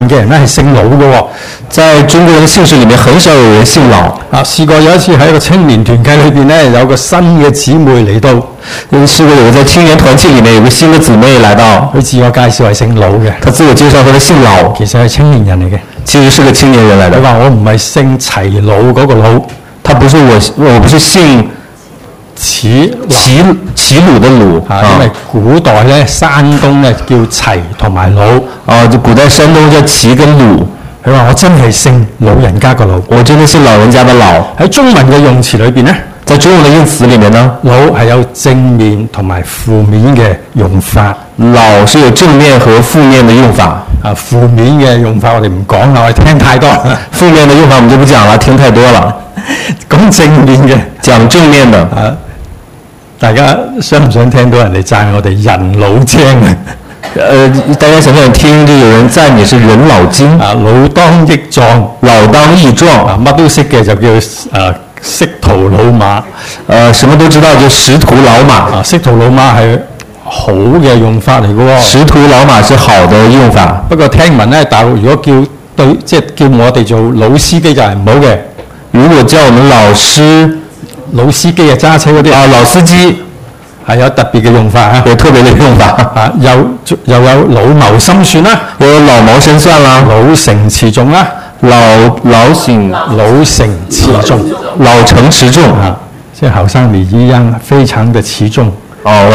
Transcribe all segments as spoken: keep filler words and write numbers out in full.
嘅人咧係姓老嘅喎。 在中國人的姓氏裡面，很少有人姓老。 啊，試過有一次喺一個青年團契裏邊咧，有個新嘅姊妹嚟到， 試過有個在青年團契裡面有個新的姊妹來到， 佢自我介紹係姓老嘅， 他自我介紹佢係姓老， 其實係青年人嚟嘅， 其實是個青年人來的。 佢話我唔係姓齊老嗰個老， 他不是我，我不是姓齊齊齊魯的魯啊，因為古代咧山東咧叫齊同埋老， 啊，就古代山東叫齊跟魯。 佢話我真係姓老人家個老， 我真的是老人家的老。 喺中文嘅用詞裏邊咧， 在中文的用詞裡面呢， 老係有正面同埋負面嘅用法。 老是有正面和負面的用法。 啊，負面嘅用法我哋唔講啦，我哋聽太多。 負面的用法我們就不講了，聽太多了。 講正面嘅， 講正面的。 啊，大家想唔想聽到人哋讚我哋人老精啊？ 呃，大家想唔想聽就有人讚你是人老精啊，老當益壯， 老當益壯啊，乜都識嘅就叫誒識途老馬， 呃，什麼都知道就識途老馬。 啊，識途老馬係好嘅用法嚟嘅喎。 識途老馬是好的用法。 不過聽聞咧，大陸如果叫對即係叫我哋做老司機就係唔好嘅。 如果叫我們老師老司機啊，揸車嗰啲啊，老司機。 係有特別嘅用法啊， 有特別嘅用法啊，又又有老謀深算啦， 有老謀深算啦， 老成持重啦， 老老成老成持重， 老成持重啊，即係後生你一樣非常的持重。 哦，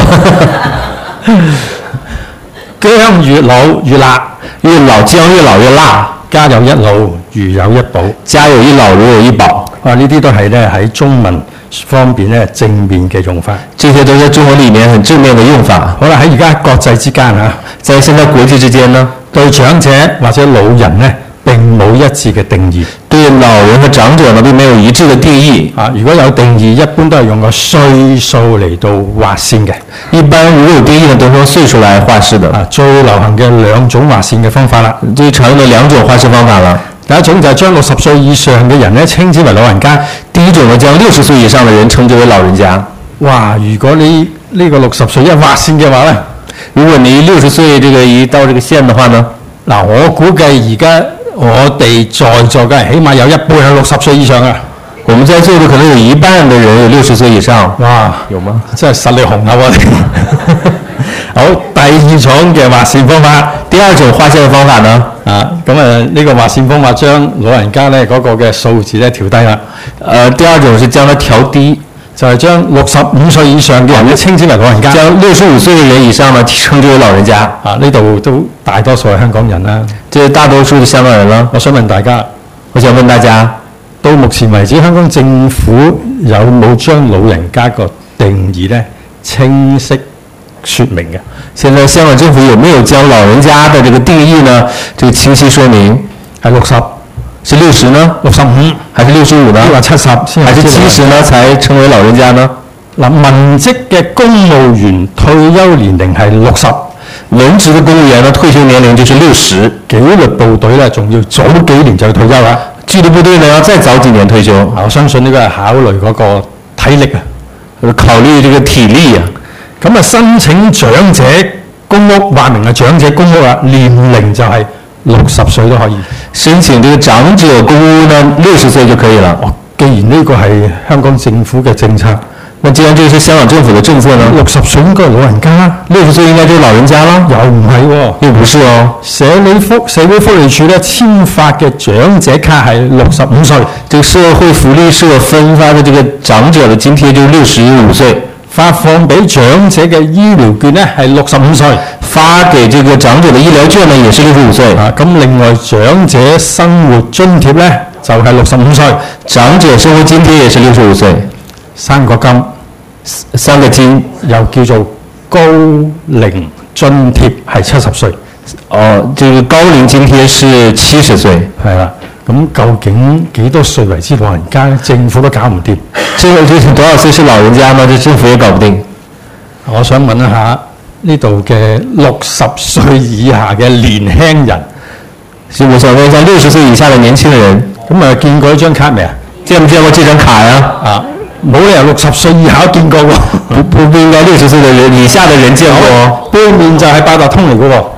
薑越老越辣， 越老薑越老越辣。 家有一老如有一寶， 家有一老如有一寶。 啊，呢啲都係咧喺中文方面咧正面嘅用法， 這些都在中文裡面很正面嘅用法。 好啦，喺而家國際之間啊， 在現在國際之間呢， 對長者或者老人咧並冇一致嘅定義。 對老人和長者呢並沒有一致嘅定義。 啊，如果有定義，一般都係用個歲數嚟到劃線嘅。 一般如果有定義呢，都用歲數來劃線的。 啊，最流行嘅兩種劃線嘅方法啦， 最常用嘅兩種劃線方法啦。 第一種就係將六十歲以上嘅人咧稱之為老人家。 第一種呢，將六十歲以上嘅人稱之為老人家。 哇！如果你呢個六十歲一劃線嘅話咧， 如果你六十歲這個一到這個線嘅話呢， 嗱，我估計而家我哋在座嘅人起碼有一半係六十歲以上嘅。 我們在座的可能有一半的人有六十歲以上。 哇！ 有嗎？ 真係實力雄厚我哋。好，第二種嘅劃線方法， 第二種劃線嘅方法呢？ 啊，咁啊呢個劃線方法將老人家咧嗰個嘅數字咧調低啦。 呃，第二種是將它調低， 就係將六十五歲以上嘅人咧稱之為老人家， 將六十五歲嘅人以上呢稱之為老人家。 啊，呢度都大多數係香港人啦， 即係大多數嘅香港人啦。 我想問大家， 我想問大家， 到目前為止，香港政府有冇將老人家個定義咧清晰說明嘅？ 現在香港政府有沒有將老人家的這個定義呢？這個清晰說明係六十， 是六十呢？ 六十五， 還是六十五呢？ 抑或七十先？ 還是七十呢？才稱為老人家呢？ 嗱，文職嘅公務員退休年齡係六十， 文職嘅公務員呢退休年齡就是六十。 紀律部隊咧仲要早幾年就退休啦。 紀律部隊呢要再早幾年退休。 我相信呢個係考慮嗰個體力啊， 考慮這個體力啊。 咁啊，申請長者公屋，話明係長者公屋啊，年齡就係六十歲都可以申請這個長者公屋呢，六十歲就可以了。 哦，既然呢個係香港政府嘅政策， 那既然這是香港政府的政策呢， 六十歲應該係老人家啦， 六十歲應該就是老人家啦， 又唔係喎， 又不是哦。 社會福社會福利署咧簽發嘅長者卡係六十五歲， 這個社會福利社分發的這個長者的津貼就是六十五歲。 發放俾長者嘅醫療券咧係六十五歲， 發給這個長者的醫療券呢也是六十五歲。 啊，咁另外長者生活津貼咧就係六十五歲， 長者生活津貼也是六十五歲。 三個金， 三個金又叫做高齡津貼係七十歲。 哦，這個高齡津貼是七十歲， 係啦。咁究竟幾多歲為之老人家咧？政府都搞唔掂。 這個就是多少歲是老人家呢？這政府也搞不定。 我想問一下呢度嘅六十歲以下嘅年輕人， 所以我想問一下六十歲以下嘅年輕人， 咁啊見過呢張卡未啊？ 見唔見過這張卡呀？ 啊，冇理由六十歲以下都見過喎。 不不不應該六十歲嘅人以下嘅人見過。 背面就係八達通嚟嘅喎。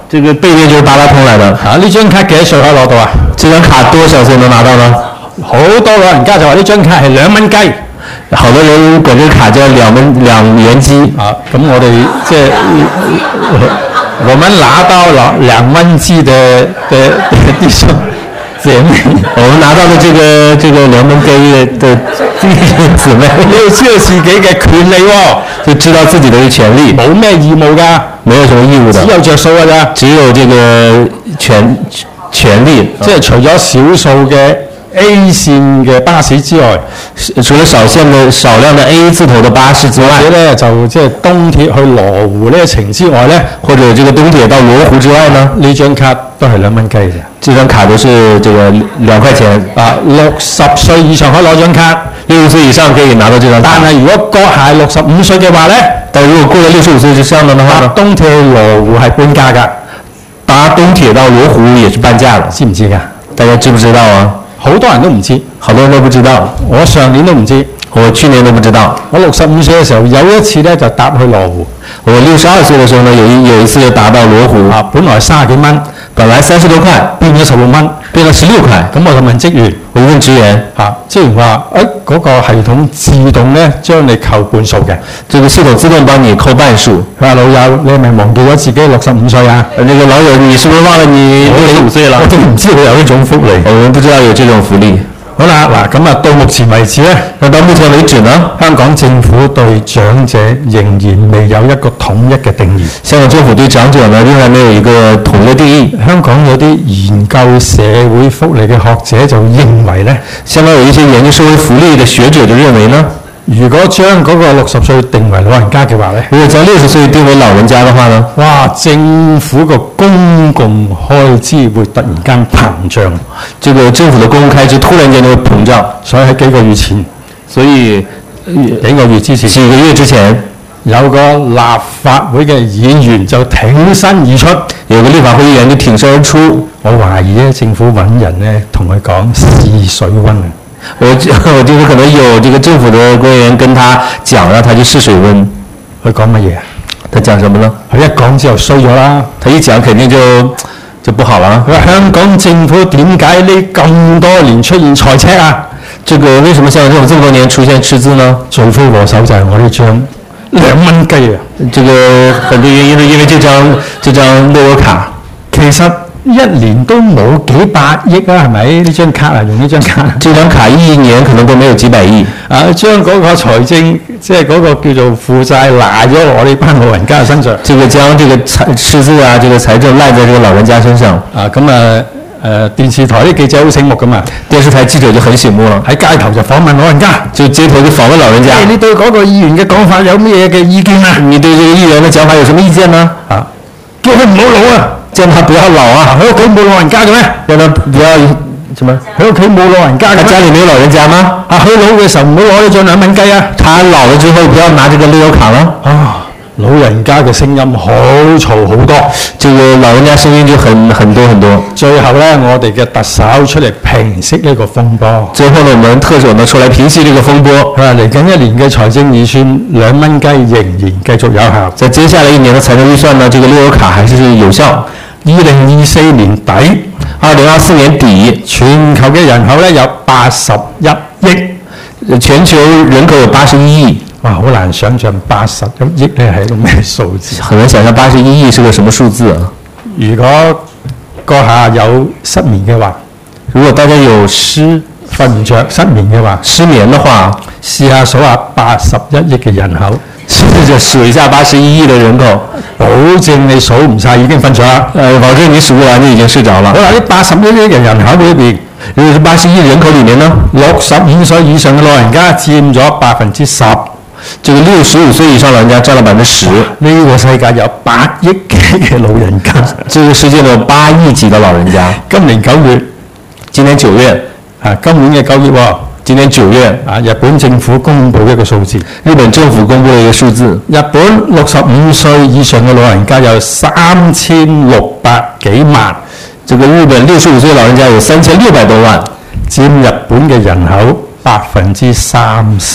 這個背面就是八達通來的。 啊，呢張卡幾多歲可以攞到啊？ 這張卡多少歲能拿到呢？ 好多老人家就話呢張卡係兩蚊雞。 好多人管這個卡叫兩蚊兩元雞。 啊，咁我哋即係我們拿到了兩蚊雞的的的弟兄姐妹， 我們拿到的這個這個兩蚊雞的弟兄姊妹， 你要知道自己嘅權利喎， 就知道自己的權利， 冇咩義務㗎， 沒有什麼義務的， 只有着數㗎咋， 只有這個權權利， 即係除咗少數嘅 A 線嘅巴士之外， 除了少線的少量的 A 字頭的巴士之外， 或者咧就即係東鐵去羅湖呢一程之外咧， 或者這個東鐵到羅湖之外呢， 呢張卡都係兩蚊雞嘅。 這張卡都是這個兩塊錢。 啊，六十歲以上可以攞張卡， 六十歲以上可以拿到這張卡。 但係如果閣下六十五歲嘅話咧， 但如果過了六十五歲以上的話呢， 搭東鐵去羅湖係半價㗎， 搭東鐵到羅湖也是半價的， 知唔知㗎？ 大家知不知道啊？ 好多人都唔知， 好多人都不知道。 我上年都唔知， 我去年都不知道。 我六十五歲嘅時候有一次咧就搭去羅湖。 我六十二歲嘅時候呢，有一有一次就搭到羅湖。 啊，本來三十幾蚊， 本來三十多塊， 變咗十六蚊， 變咗十六塊。 咁我就問職員， 我問職員， 啊，職員話：誒、哎、嗰、那個系統自動咧將你扣半數嘅。 這個系統自動幫你扣半數。 佢話老友，你係咪忘記咗自己六十五歲啊？ 那個老友，你是不是忘了你六十五歲了？ 我都唔知道有呢種福利。 我們不知道有這種福利。 好啦，嗱咁啊，到目前為止咧， 那到目前為止呢， 香港政府對長者仍然未有一個統一嘅定義。 香港政府對長者呢，仍然沒有一個統一的定義。香港有啲研究社會福利嘅學者就認為咧， 香港有一些研究社會福利嘅學者就認為呢， 如果將嗰個六十歲定為老人家嘅話咧， 如果將六十歲定為老人家嘅話呢， 哇！政府個公共開支會突然間膨脹， 這個政府的公共開支突然間就會膨脹。 所以喺幾個月前， 所以幾個月之前， 幾個月之前， 有個立法會嘅議員就挺身而出， 有個立法會議員就挺身而出。 我懷疑咧，政府揾人咧同佢講試水溫啊！ 我我就是可能有這個政府的官員跟他講，讓他去試水溫。 佢講乜嘢啊？ 他講什麼呢？ 佢一講之後衰咗啦。 他一講肯定就就不好了。 佢話香港政府點解呢咁多年出現財赤啊？ 這個為什麼香港政府這麼多年出現赤字呢？ 罪魁禍首就係我呢張兩蚊雞啊！ 這個很多原因是因為這張這張樂悠卡， 其實一年都冇幾百億啊，係咪？呢張卡啊，用呢張卡， 這張卡一年可能都沒有幾百億。啊， 將嗰個財政即係嗰個叫做負債賴咗我哋班老人家身上。 這個將這個財赤字啊，這個財政賴在這個老人家身上。 啊，咁啊誒電視台啲記者好醒目㗎嘛， 電視台記者就很醒目啦， 喺街頭就訪問老人家， 就街頭就訪問老人家。 欸、你對嗰個議員嘅講法有咩嘅意見啊？ 你對這個議員嘅講法有什麼意見呢？ 啊，叫佢唔好老啊！ 叫他不要老啊！ 喺屋企冇老人家嘅咩？ 讓他不要什麼？ 喺屋企冇老人家嘅？ 家裏沒有老人家嗎？ 啊，佢老嘅時候唔好攞呢張兩蚊雞啊！ 他老了之後不要拿這個樂悠卡啦。 啊，老人家嘅聲音好嘈好多， 這個老人家聲音就很很多很多。最後呢， 我哋嘅特首出嚟平息呢個風波。 最後呢，我們特首呢出來平息這個風波。 啊，嚟緊一年嘅財政預算兩蚊雞仍然繼續有效。 在接下來一年的財政預算呢，這個樂悠卡還是有效。 二零二四年底， 二零二四年底， 全球嘅人口咧有八十一億， 全球人口有八十一億。 哇，好難想象八十一億咧係一個咩數字？ 很難想象八十一億是個什麼數字啊？ 如果閣下有失眠嘅話， 如果大家有失瞓唔着、失眠嘅話， 失眠的話， 試下數下八十一億嘅人口。 試着數一下八十一億的人口， 保證你數唔晒已經瞓咗啦。 呃，保證你數不完就已經睡着了。 好啦，呢八十一億嘅人口裏邊， 如果是八十億人口裡面呢， 六十五歲以上嘅老人家佔咗百分之十， 這個六十五歲以上老人家佔了百分之十。 呢個世界有八億幾嘅老人家， 這個世界有八億幾嘅老人家。 今年九月， 今年九月， 啊，今年嘅九月喎。 今年九月， 啊，日本政府公布一個數字， 日本政府公布了一個數字， 日本六十五歲以上嘅老人家有三千六百幾萬， 這個日本六十五歲老人家有三千六百多萬， 佔日本嘅人口百分之三十，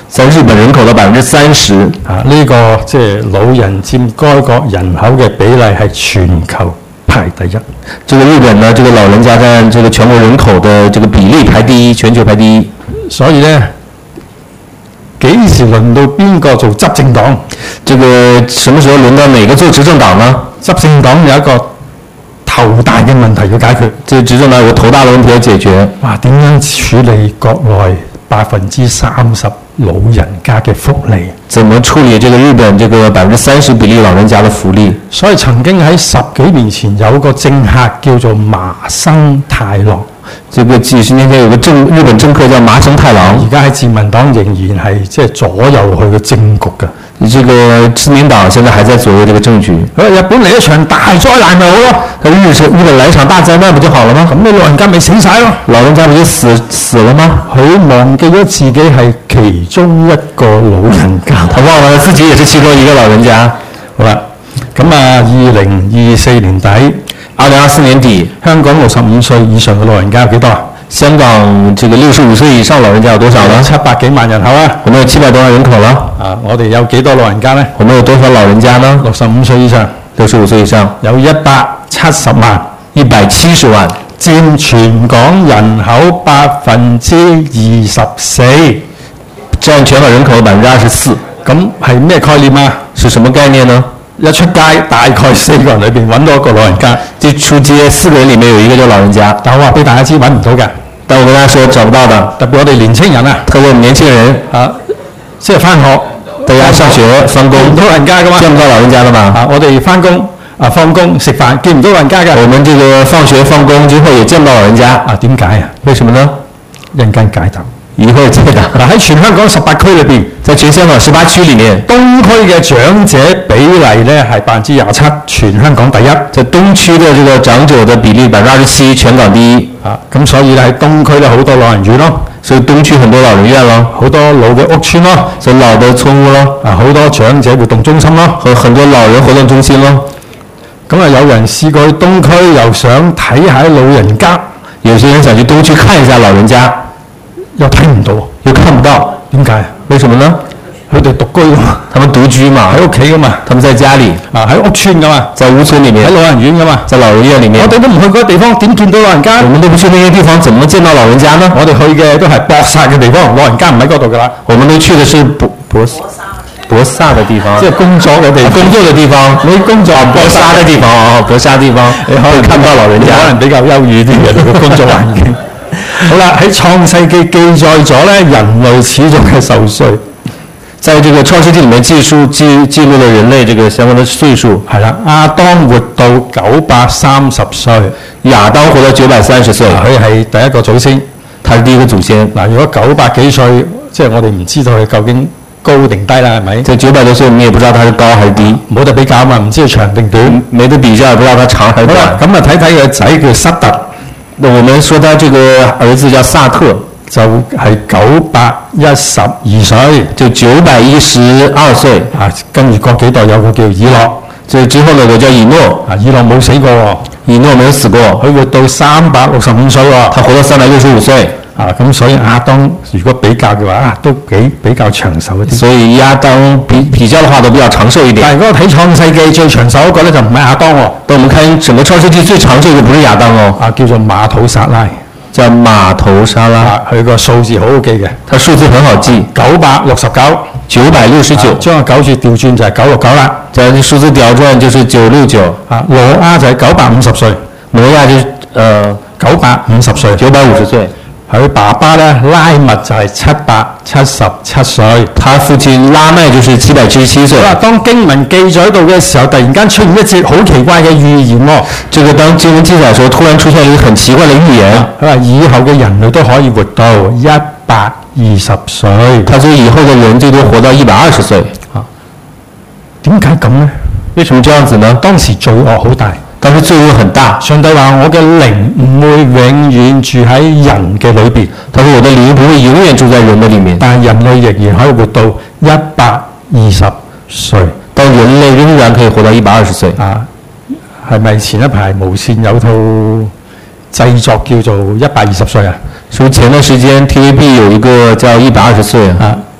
在日本人口的百分之三十啊，呢、這個即係老人佔該國人口嘅比例係全球排第一。 這個日本呢，這個老人家佔這個全國人口的這個比例排第一，全球排第一。 所以呢，幾時輪到邊個做執政黨？ 這個什麼時候輪到哪個做執政黨呢？ 執政黨有一個頭大嘅問題要解決。 這個執政黨有個頭大的問題要解決。 哇！點樣處理國內百分之三十老人家嘅福利？ 怎麼處理這個日本這個百分之三十比例老人家的福利？ 所以曾經喺十幾年前有個政客叫做麻生太郎。 這個幾十年前有個政日本政客叫麻生太郎， 而家喺自民黨仍然係即係左右佢嘅政局嘅。 這個自民黨現在還在左右這個政局。 日本嚟一場大災難咪好咯？ 日日本來一場大災難不就好了嗎？ 咁你老人家咪死晒咯？ 老人家不就死死了嗎？ 佢忘記咗自己係其中一個老人家， 他忘了自己也是其中一個老人家。 好啦，咁啊，二零二四年底， 二零二四年底， 香港六十五歲以上嘅老人家有幾多啊？ 香港這個六十五歲以上老人家有多少呢？ 七百幾萬人口啊！ 我們有七百多萬人口了。 啊，我哋有幾多老人家呢？ 我們有多少老人家呢？ 六十五歲以上， 六十五歲以上有一百七十萬， 一百七十萬， 佔全港人口百分之二十四， 佔全港人口百分之二十四。 咁係咩概念啊？ 是什麼概念呢？ 一出街大概四個人裏邊揾到一個老人家， 即出街四個人裡面有一個叫老人家。 但我話俾大家知揾唔到嘅， 但我跟大家說找不到的， 特別我哋年青人啊， 特別我們年輕人啊，即係翻學， 大家上學翻工， 見唔到老人家噶嘛？ 見唔到老人家的嘛？ 啊，我哋翻工啊放工食飯見唔到老人家嘅。 我們這個放學放工之後也見唔到老人家啊？點解啊？ 為什麼呢？ 一陣間解答。 一會兒解答。 嗱，喺全香港十八區裏邊， 在全香港十八區裡面， 東區嘅長者比例咧係百分之廿七，全香港第一。 在東區的這個長者的比例百分之二十七，全港第一。 啊，咁所以咧喺東區咧好多老人院咯， 所以東區很多老人院咯， 好多老嘅屋村咯， 所以老的村屋咯， 啊好多長者活動中心咯， 和很多老人活動中心咯。 咁啊有人試過去東區又想睇下老人家， 有些人想去東區看一下老人家， 又睇唔到， 又看不到， 點解？ 為什麼呢？ 佢哋獨居噶嘛， 他們獨居嘛， 喺屋企噶嘛， 他們在家裡， 啊喺屋村噶嘛， 在屋村裡面， 喺老人院噶嘛， 在老人院裡面。 我哋都唔去嗰個地方，點見到老人家？ 我們都不去那些地方，怎麼見到老人家呢？ 我哋去嘅都係博薩嘅地方，老人家唔喺嗰度噶啦。 我們都去的是博博博薩的地方， 即係工作嘅地方， 工作的地方。 你工作博薩的地方哦，博薩地方， 你可以看不到老人家， 可能比較優越啲嘅工作環境。好啦，喺創世記記載咗咧人類始終嘅壽歲， 在這個創世記裡面記述記記錄了人類這個相關的歲數。 係啦，亞當活到九百三十歲， 亞當活到九百三十歲， 佢係第一個祖先， 他是第一個祖先。 嗱，如果九百幾歲，即係我哋唔知道佢究竟高定低啦，係咪？ 在九百多歲，我們也不知道他是高還是低， 冇得比較嘛，唔知佢長定短， 沒得比較，也不知道他長還是短。 咁啊睇睇佢個仔叫塞特。 那我們說他這個兒子叫薩特， 就係九百一十二歲， 就九百一十二歲。 啊，跟住過幾代有個叫以諾， 這之後呢有個叫以諾， 啊，以諾冇死過喎， 以諾沒有死過， 佢活到三百六十五歲喎， 他活到三百六十五歲。 啊，咁所以亞當如果比較嘅話，啊，都幾比較長壽一啲。 所以亞當比比較的話都比較長壽一點。 但係如果睇創世記最長壽嗰個咧，就唔係亞當喎。 但我們看整個創世記最長壽嘅不是亞當哦， 啊，叫做馬土撒拉， 叫馬頭沙拉。 啊，佢個數字好好記嘅， 他數字很好記， 九百六十九， 九百六十九， 將個九字調轉就係九六九啦。 將數字調轉就是九六九。 啊，挪亞就係九百五十歲， 挪亞就呃九百五十歲， 九百五十歲。 佢爸爸咧拉麥就係七百七十七歲， 他父親拉麥就是七百七十七歲。 嗱，當經文記載到嘅時候，突然間出現一節好奇怪嘅預言喎。 這個當經文記載嘅時候，突然出現一個很奇怪嘅預言。 佢話以後嘅人類都可以活到一百二十歲。 他說以後嘅人最多活到一百二十歲。 啊，點解咁呢？ 為什麼這樣子呢？ 當時罪惡好大。 當時罪惡很大， 上帝話：我嘅靈唔會永遠住喺人嘅裏邊。 他說：我的靈不會永遠住在人的裡面。 但係人類仍然可以活到一百二十歲。 但人類仍然可以活到一百二十歲。 啊，係咪前一排無線有套製作叫做《一百二十歲》啊？ 所以前段時間 T V B 有一個叫《一百二十歲》啊。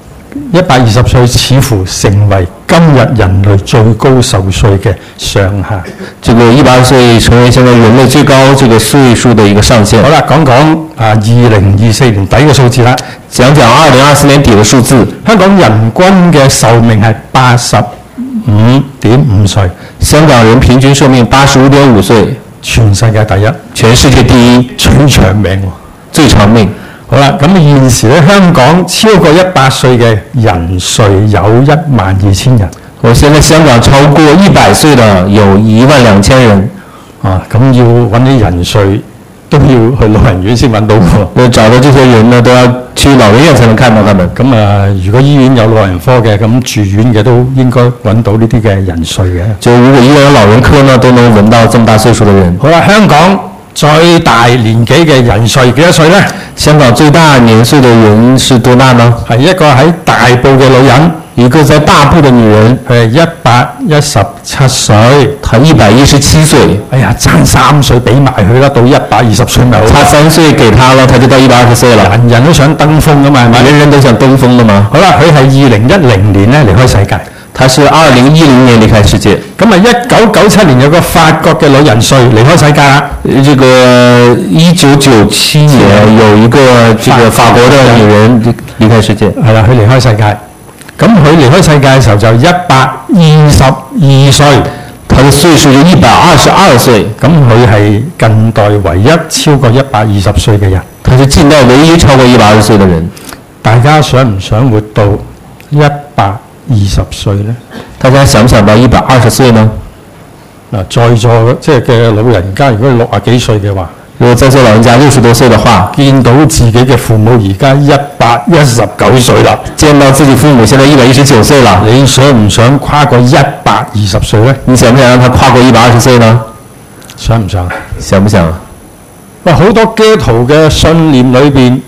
一百二十歲似乎成為今日人類最高壽歲嘅上限。 這個一百二十歲成為現在人類最高這個歲數的一個上限。 好啦，講講啊，二零二四年底嘅數字啦， 講講二零二四年底嘅數字。 香港人均嘅壽命係八十五點五歲， 香港人平均壽命八十五點五歲， 全世界第一， 全世界第一， 最長命喎， 最長命。 好啦，咁現時咧，香港超過一百歲嘅人數有一萬二千人。 我現在香港超過一百歲的有一萬兩千人。 啊，咁要揾啲人數都要去老人院先揾到喎。 我找到這些人呢，都要去老人院才能看到他們。 咁啊，如果醫院有老人科嘅，咁住院嘅都應該揾到呢啲嘅人數嘅。 就如果醫院有老人科呢，都能揾到這麼大歲數的人。 好啦，香港最大年紀嘅人數幾多歲呢？ 香港最大年歲的人是多大呢？ 係一個喺大埔嘅女人， 一個在大埔的女人， 佢係一百一十七歲， 她一百一十七歲。 哎呀，爭三歲俾埋佢啦，到一百二十歲咪好。 差三歲給她了，她就到一百二十歲了。 人人都想登峰噶嘛，係咪？ 人人都想登峰的嘛。 好啦，佢係二零一零年咧離開世界。 他是二零一零年離開世界。 咁啊，一九九七年有個法國嘅老人瑞離開世界啦。 這個一九九七年有一個這個法國的女人離開世界。 係啦，佢離開世界。咁佢離開世界嘅時候就一百二十二歲， 他的歲數就一百二十二歲。 咁佢係近代唯一超過一百二十歲嘅人。 他是近代唯一超過一百二十歲嘅人。 大家想唔想活到一百二十歲呢？ 大家想唔想到一百二十歲呢？ 嗱，在座即係嘅老人家，如果六啊幾歲嘅話， 如果在座老人家六十多歲嘅話， 見到自己嘅父母而家一百一十九歲啦， 見到自己父母現在一百一十九歲啦， 你想唔想跨過一百二十歲呢？ 你想唔想讓他跨過一百二十歲呢？ 想唔想？ 想唔想？ 喂，好多基督徒嘅信念裏邊，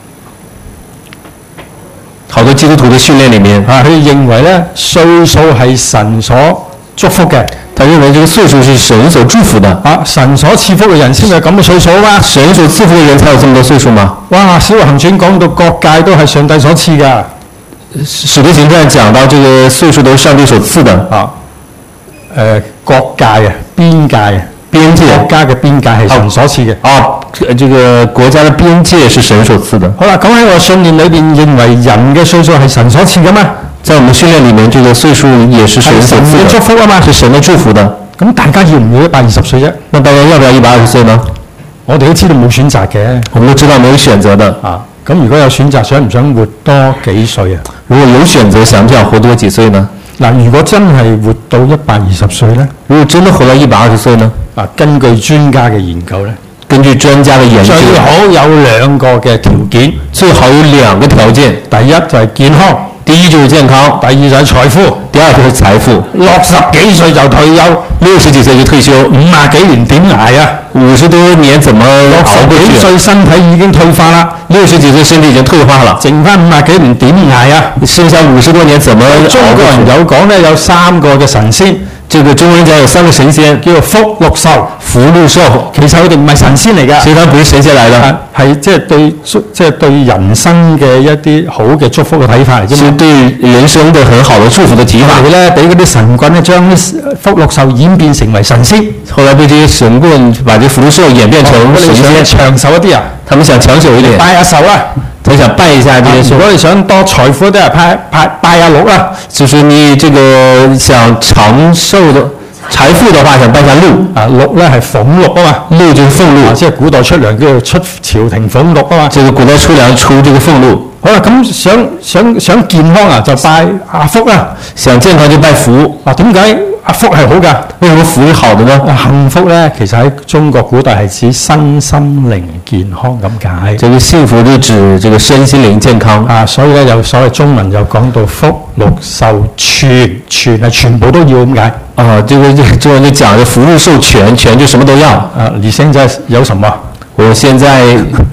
好多基督徒嘅訓練裡面， 啊，佢認為咧歲數係神所祝福嘅。 他認為這個歲數是神所祝福的。 啊，神所賜福嘅人先有咁嘅歲數啊嘛。 神所賜福嘅人才有這麼多歲數嗎？ 哇！使徒行傳講到各界都係上帝所賜㗎。 使徒行傳講到這個歲數都是上帝所賜的。 啊，誒、呃、各界啊，邊界啊， 邊界國家嘅邊界係神所賜嘅。 哦，這個國家嘅邊界是神所賜的。 好啦，咁喺我信念裏邊認為人嘅歲數係神所賜㗎嘛。 在我們訓練裡面，這個歲數也是神所賜的， 祝福啊嘛， 是神的祝福的。 咁大家要唔要一百二十歲啫？ 那大家要不要一百二十歲呢？ 我哋都知道冇選擇嘅， 我們都知道沒有選擇的。 啊，咁如果有選擇，想唔想活多幾歲啊？ 如果有選擇，想唔想活多幾歲呢？ 嗱，如果真係活到一百二十歲呢？ 如果真的活到一百二十歲呢？ 啊，根據專家嘅研究呢， 根據專家嘅研究， 最好有兩個嘅條件， 最好有兩個條件。 第一就係健康。 第一就是健康， 第二就係財富， 第二就是財富。 六十幾歲就退休， 六十幾歲就退休， 五十幾年點捱啊？ 五十多年怎麼熬過去？ 六十幾歲身體已經退化啦， 六十幾歲身體已經退化了， 剩翻五十幾年點捱啊？ 剩下五十多年怎麼熬過去？ 中國人有講咧，有三個嘅神仙。 這個中國人講有三個神仙， 叫做福祿壽。 福祿壽， 其實佢哋唔係神仙嚟㗎， 其實佢唔係神仙嚟嘅， 係即係對即係對人生嘅一啲好嘅祝福嘅睇法嚟啫嘛。 係對人生嘅很好的祝福嘅睇法。 佢咧俾嗰啲神棍咧將福祿壽演變成為神仙， 後來被這些神棍把這福祿壽演變成神仙。 長壽一啲啊， 他們想長壽一點， 拜下壽啦， 他想拜一下這些壽。 如果你想多財富，都係拜拜拜下祿啦。 就是你這個想長壽的。財富的話，想拜下祿啊，祿咧係俸祿啊嘛， 祿就是俸祿， 即係古代出糧叫做出朝廷俸祿啊嘛。 這個古代出糧出這個俸祿。 好啦，咁想想想健康啊，就拜阿福啦。 想健康就拜福。 啊，點解阿福係好㗎？ 為什麼福是好的呢？ 啊，幸福咧，其實喺中國古代係指身心靈健康咁解。 這個幸福就指這個身心靈健康啊，所以咧有所謂中文就講到福祿壽全，全係全部都要咁解。 啊，這個中文就講嘅福祿壽全，全就什麼都要。 啊，你現在有什麼？ 我現在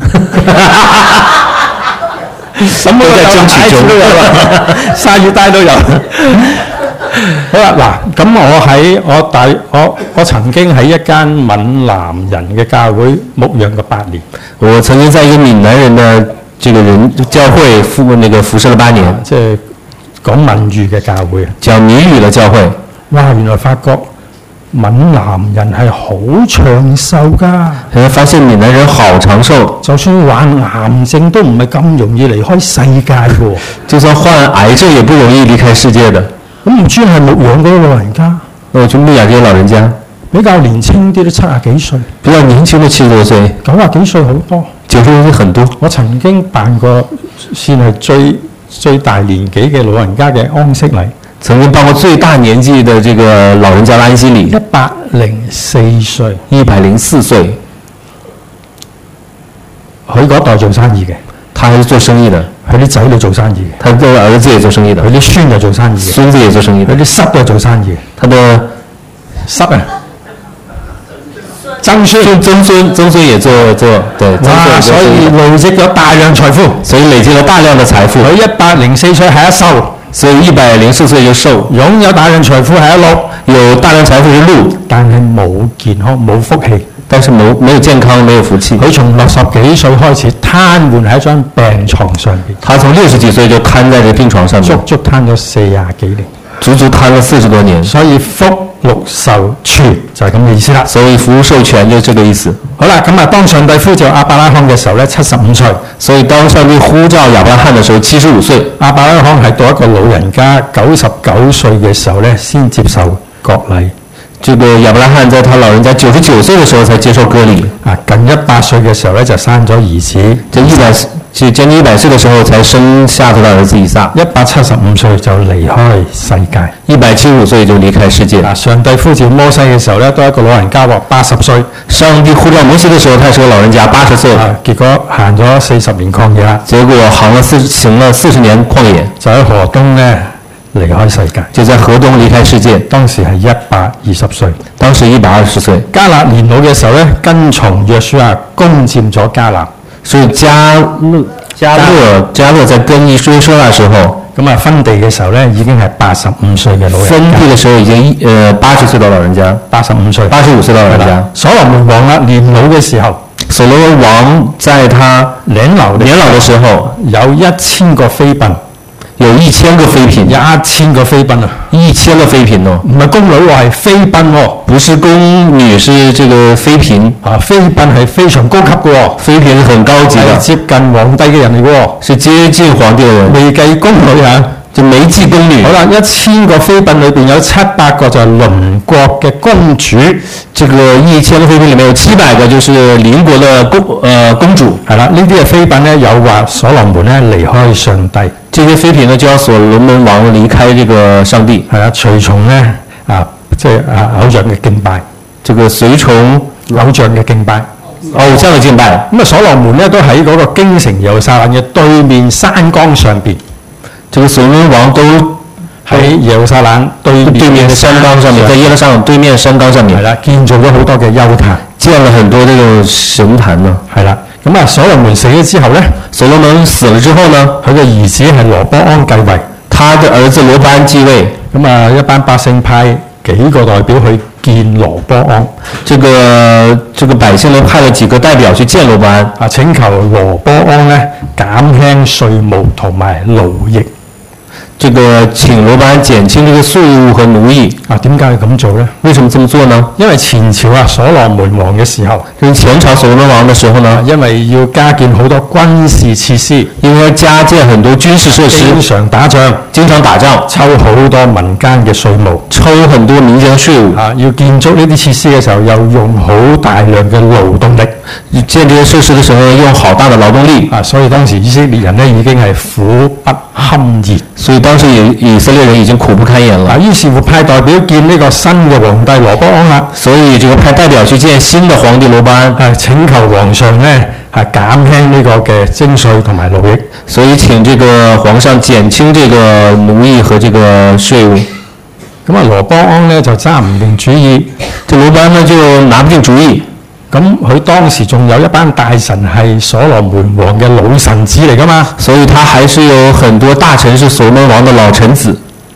什麼都在爭取中，沙魚帶都有。好啦，嗱，咁我喺我大我我曾經喺一間閩南人嘅教會牧養過八年。 我曾經在一個閩南人的這個人教會服那個服侍了八年。 即係講閩語嘅教會啊。 講閩語嘅教會。 哇！原來發覺閩南人係好長壽㗎。 原來發現閩南人好長壽， 就算患癌症都唔係咁容易離開世界㗎。 就算患癌症也不容易離開世界的。 咁唔知係牧養嗰啲老人家。 我去牧養這些老人家。 比較年輕啲都七十幾歲。 比較年輕的七十多歲。 九十幾歲好多。 九十多歲很多。我曾經辦過算係最最大年紀嘅老人家嘅安息禮。 曾經辦過最大年紀的這個老人家的安息禮。 一百零四歲。 一百零四歲。 佢嗰代做生意嘅。 他還是做生意的。 佢啲仔女做生意嘅。 他的兒子也做生意的。 佢啲孫又做生意嘅。 孫子也做生意的。 佢啲濕又做生意嘅。 他的濕啊。曾孫、 曾孫、曾孫也做做對。 哇！所以累積咗大量財富。 所以累積了大量的財富。 佢一百零四歲係一瘦。 所以一百零四歲就瘦， 擁有大量財富係一鹿， 有大量財富是鹿， 但係冇健康冇福氣， 但是冇沒有健康沒有福氣。 佢從六十幾歲開始癱瘓喺張病床上邊， 他從六十幾歲就癱在這個病床上面， 足足癱咗四十幾年， 足足癱了四十多年。 所以福祿壽全就係咁嘅意思啦。 所以福壽全就這個意思。 好啦，咁啊，當上帝呼召亞伯拉罕嘅時候咧，七十五歲。 所以當上帝呼召亞伯拉罕嘅時候，七十五歲。 亞伯拉罕係到一個老人家九十九歲嘅時候咧，先接受割禮。 這個亞伯拉罕在他老人家九十九歲嘅時候才接受割禮。 啊，近一百歲嘅時候咧就生咗兒子。 就一百，就將近一百歲嘅時候才生下他的兒子以撒。 一百七十五歲就離開世界。 一百七十五歲就離開世界。 啊，上帝呼召摩西嘅時候咧，都係一個老人家喎，八十歲。 上帝呼召摩西嘅時候，他係個老人家，八十歲。 啊，結果行咗四十年曠野啦。 結果行了四行了四十年曠野， 就喺河東咧離開世界。 就在河東離開世界。 當時係一百二十歲。 當時一百二十歲。 迦勒年老嘅時候咧，跟從約書亞攻佔咗迦南。 所以迦勒迦勒迦勒在跟約書亞時候， 咁啊分地嘅時候咧，已經係八十五歲嘅老人家。 分地嘅時候已經誒八十歲嘅老人家， 八十五歲， 八十五歲嘅老人家。 所羅門王啦，年老嘅時候， 所羅門王在他年老年老嘅時候， 有一千個妃嬪。 有一千個妃嬪， 一千個妃嬪啊！ 一千個妃嬪哦， 唔係宮女喎，係妃嬪喎， 不是宮女，是這個妃嬪啊！妃嬪係非常高級嘅喎， 妃嬪是很高級嘅， 接近皇帝嘅人嚟嘅喎， 是接近皇帝嘅人， 未計宮女啊， 就沒計宮女。 好啦，一千個妃嬪裏邊有七百個就係鄰國嘅公主， 這個一千個妃嬪裡面有七百個就是鄰國嘅公呃公主， 係啦，呢啲嘅妃嬪咧誘惑所羅門咧離開上帝。 這些妃嬪呢就要所羅門王離開這個上帝， 係啊，隨從咧啊，即係啊偶像嘅敬拜， 這個隨從偶像嘅敬拜， 偶像嘅敬拜。 咁啊，所羅門咧都喺嗰個京城耶路撒冷嘅對面山崗上邊， 這個所羅門王都喺耶路撒冷對面對面嘅山崗上面，在耶路撒冷對面山崗上面， 係啦，建造咗好多嘅丘壇， 建了很多這個神壇呢， 係啦。咁啊，所羅門死咗之後咧， 所羅門死了之後呢， 佢嘅兒子係羅波安繼位， 他的兒子羅波安繼位。 咁啊，一班百姓派幾個代表去見羅波安， 這個這個百姓呢派了幾個代表去見羅波安， 啊，請求羅波安咧減輕稅務同埋勞役。 這個請羅波安減輕這個稅務和奴役。 啊，點解要咁做呢？ 為什麼這麼做呢？ 因為前朝啊，所羅門王嘅時候， 跟前朝所羅門王嘅時候呢， 因為要加建好多軍事設施， 因為要加建很多軍事設施， 經常打仗， 經常打仗， 抽好多民間嘅稅務， 抽很多民間稅務。 啊，要建築呢啲設施嘅時候，又用好大量嘅勞動力。 建這些設施嘅時候，用好大的勞動力。 啊，所以當時以色列人呢已經係苦不堪言。 所以當時以以色列人已經苦不堪言了。 啊，於是乎派代表見呢個新嘅皇帝羅波安啦。 所以這個派代表去見新的皇帝羅波安， 係請求皇上呢係減輕呢個嘅徵稅同埋勞役。 所以請這個皇上減輕這個奴役和這個稅務。 咁啊，羅波安呢就揸唔定主意， 這羅波安呢就拿不定主意。 咁佢當時仲有一班大臣係所羅門王嘅老臣子嚟噶嘛， 所以他還是有很多大臣是所羅門王的老臣子。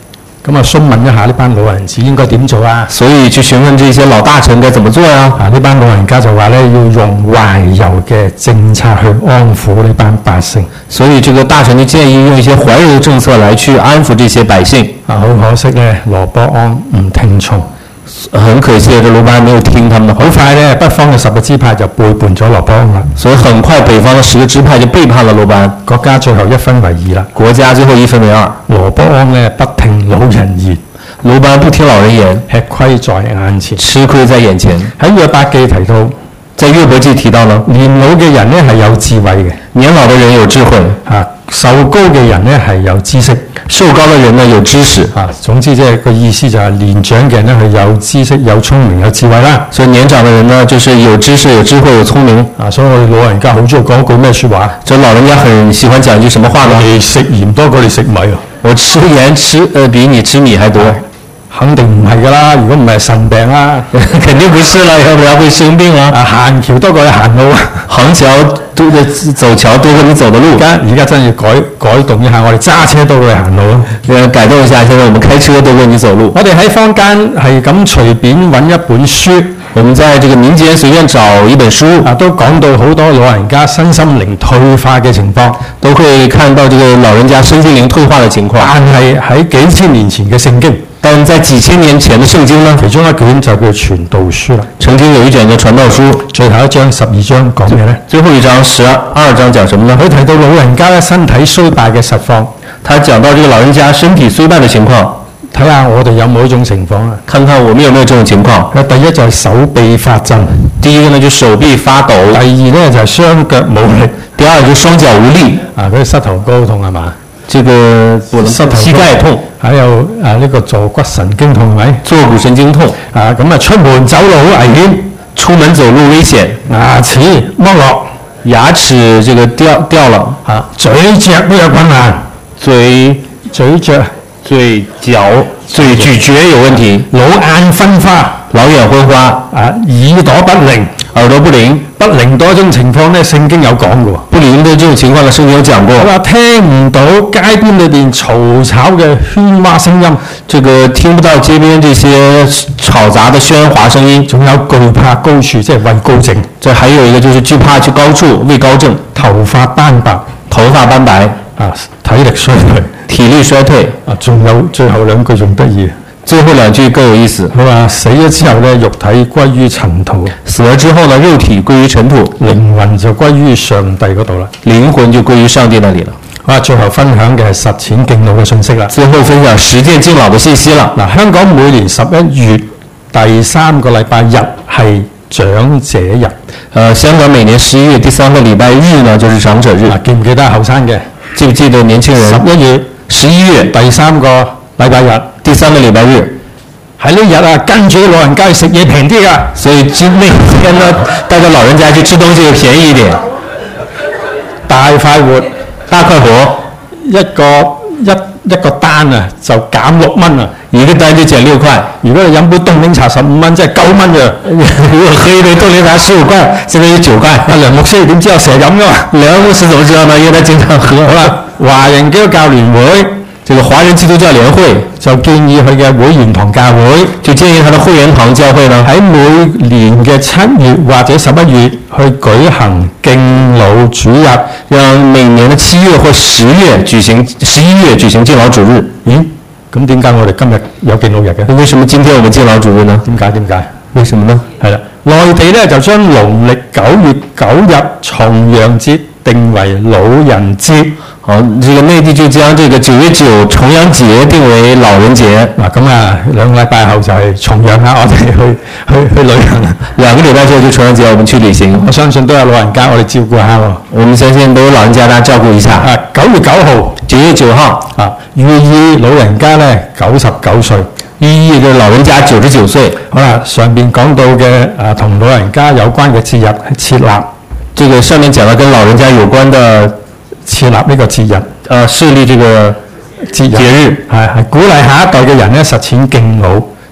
咁啊，詢問一下呢班老人子應該點做啊？ 所以去詢問這些老大臣該怎麼做呀？ 啊，呢班老人家就話咧，要用懷柔嘅政策去安撫呢班百姓。 所以這個大臣就建議用一些懷柔的政策來去安撫這些百姓。 啊，好可惜咧，羅波安唔聽從。 很可惜，這羅波安沒有聽他們的話。 好快咧，北方嘅十個支派就背叛咗羅波安啦。 所以很快，北方的十個支派就背叛了羅波安。 國家最後一分為二啦。 國家最後一分為二。 羅波安咧不聽老人言， 羅波安不聽老人言， 吃虧在眼前。 吃虧在眼前。 喺約伯記提到， 在約伯記提到呢， 年老嘅人咧係有智慧嘅， 年老的人有智慧。啊， 受高嘅人咧係有知識。 受高的人呢有知識啊，總之即係個意思就係年長嘅人呢，佢有知識、有聰明、有智慧啦。 所以年長的人呢，就是有知識、有智慧、有聰明啊。所以我哋老人家好中意講一句咩説話？ 就老人家很喜歡講一句什麼話呢？ 你食鹽多過你食米啊！ 我吃鹽吃呃比你吃米還多。 肯定唔係㗎啦，如果唔係腎病啦， 肯定不是啦，要不然會生病啊。 啊，行橋多過你行路啊， 行橋多過走橋多過你走的路。 而家而家真要改改動一下，我哋揸車多過你行路啊。 呃，改動一下，現在我們開車多過你走路。 我哋喺坊間係咁隨便揾一本書， 我們在這個民間隨便找一本書啊，都講到好多老人家身心靈退化嘅情況， 都會看到這個老人家身心靈退化的情況。 但係喺幾千年前嘅聖經。 但在幾千年前的聖經呢， 其中一卷就叫傳道書啦。 曾經有一卷叫傳道書， 最後一章十二章講咩呢？ 最後一章十二章講什麼呢？ 佢提到老人家嘅身體衰敗嘅實況， 他講到這個老人家身體衰敗的情況。 睇下我哋有冇呢種情況啊？ 看看我們有沒有這種情況。 第一就係手臂發震， 第一個呢就手臂發抖。 第二呢就係雙腳冇力， 第二就雙腳無力。 啊，嗰啲膝頭哥痛係嘛？ 這個膝頭膝蓋痛， 還有啊呢、這個坐骨神經痛係咪？ 坐骨神經痛啊，咁啊出門走路好危險， 出門走路危險， 牙齒剝落， 牙齒這個掉掉了， 啊咀嚼都有困難， 嘴咀嚼、 嘴嚼、嘴咀嚼有問題， 老眼昏花， 老眼昏花， 啊耳朵不靈， 耳朵不靈， 不靈多種情況呢，聖經有講嘅喎。 不靈的這種情況呢，聖經有講過。 佢話聽唔到街邊裏邊嘈吵嘅喧嘩聲音， 這個聽不到街邊這些嘈雜的喧嘩聲音。 仲有懼怕高處，即係畏高症。 這還有一個就是懼怕去高處，畏高症。 頭髮斑白， 頭髮斑白， 啊體力衰退， 體力衰退。啊， 仲有最後兩句仲得意。 最後兩句更有意思。 佢話死咗之後呢，肉體歸於塵土； 死了之後呢，肉體歸於塵土， 靈魂就歸於上帝嗰度啦。 靈魂就歸於上帝那裡了。 好啦，最後分享嘅係實踐敬老嘅信息啦。 最後分享實踐敬老嘅信息啦。 嗱，香港每年十一月第三個禮拜日係長者日。 呃，香港每年十一月第三個禮拜日呢，就是長者日。 啊，記唔記得後生嘅？ 記唔記得年輕人？ 十一月十一月第三個禮拜日。 第三個禮拜日， 喺呢日啊，跟住老人家去食嘢平啲噶， 所以今那天呢，帶着老人家去吃東西便宜一點。 大快活， 大快活， 一個一一個單啊，就減六蚊啊， 一個單就減六塊。 如果你飲杯凍檸茶十五蚊，即係九蚊嘅。 如果喝一杯凍檸茶十五塊，現在有九塊。 阿梁牧師點知我成日飲噶嘛？ 梁牧師怎麼知道呢？因為他經常喝。 好啦，華人基督教聯會。 這個華人基督教聯會就建議佢嘅會員堂教會， 就建議他的會員堂教會呢，喺每年嘅七月或者十一月去舉行敬老主日， 讓每年的七月或十月舉行，十一月舉行敬老主日。 咦？咁點解我哋今日有敬老日嘅？ 為什麼今天我們敬老主日呢？ 點解？點解？ 為什麼呢？ 係啦，內地咧就將農曆九月九日重陽節定為老人節。 好，這個內地就將這個九月九重陽節定為老人節。 嗱，咁啊，兩個禮拜後就係重陽啦，我哋去去去旅行。 兩個禮拜之後就重陽節，我們去旅行。 我相信都有老人家，我哋照顧下喎。 我們相信都有老人家，大家照顧一下。 啊，九月九號， 九月九號啊，寓意老人家咧九十九歲， 寓意嘅老人家九十九歲。 好啦，上邊講到嘅啊，同老人家有關嘅節日設立， 這個上面講到跟老人家有關的。 設立呢個節日， 呃，設立這個節日， 係係鼓勵下一代嘅人咧實踐敬老，